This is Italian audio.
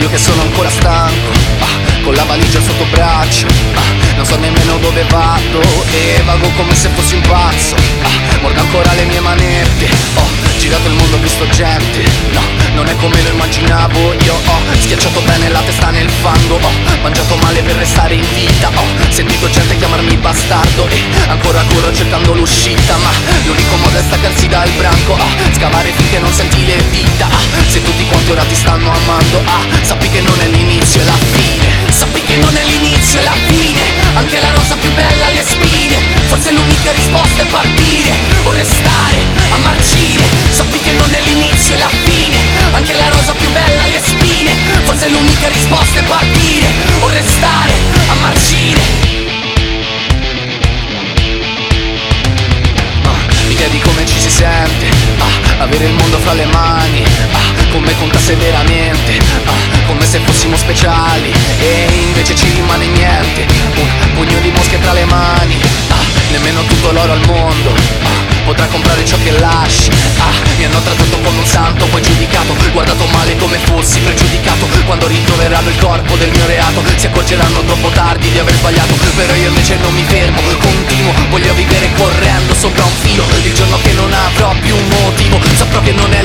io che sono ancora stanco, con la valigia sotto braccio, non so nemmeno dove vado e vago come se fossi un pazzo. Mordo ancora le mie manette, ho girato il mondo, ho visto gente, no, non è come lo immaginavo. Io ho schiacciato bene la testa nel fango, ho mangiato male per restare in vita, ho sentito gente chiamarmi bastardo e ancora corro cercando l'uscita, ma l'unico modo è staccarsi dal branco, scavare finché non senti le dita. Se tutti quanti ora ti stanno amando, sappi che non è l'inizio e la fine, sappi che non è l'inizio e la fine. Anche la rosa più bella ha le spine, forse l'unica risposta è partire o restare a marcire. Sappi che non è l'inizio e la fine, anche la rosa più bella ha le spine, forse l'unica risposta è partire o restare a marcire. Mi chiedi come ci si sente, avere il mondo fra le mani, come contasse veramente, come se fossimo speciali e invece ci rimane niente, un pugno di mosche tra le mani, nemmeno tutto l'oro al mondo potrà comprare ciò che lasci. Mi hanno trattato come un santo, poi giudicato, guardato male come fossi pregiudicato. Quando ritroveranno il corpo del mio reato si accorgeranno troppo tardi di aver sbagliato, però io invece non mi fermo, continuo, voglio vivere correndo sopra un filo. Il giorno che non avrò più un motivo saprò che non è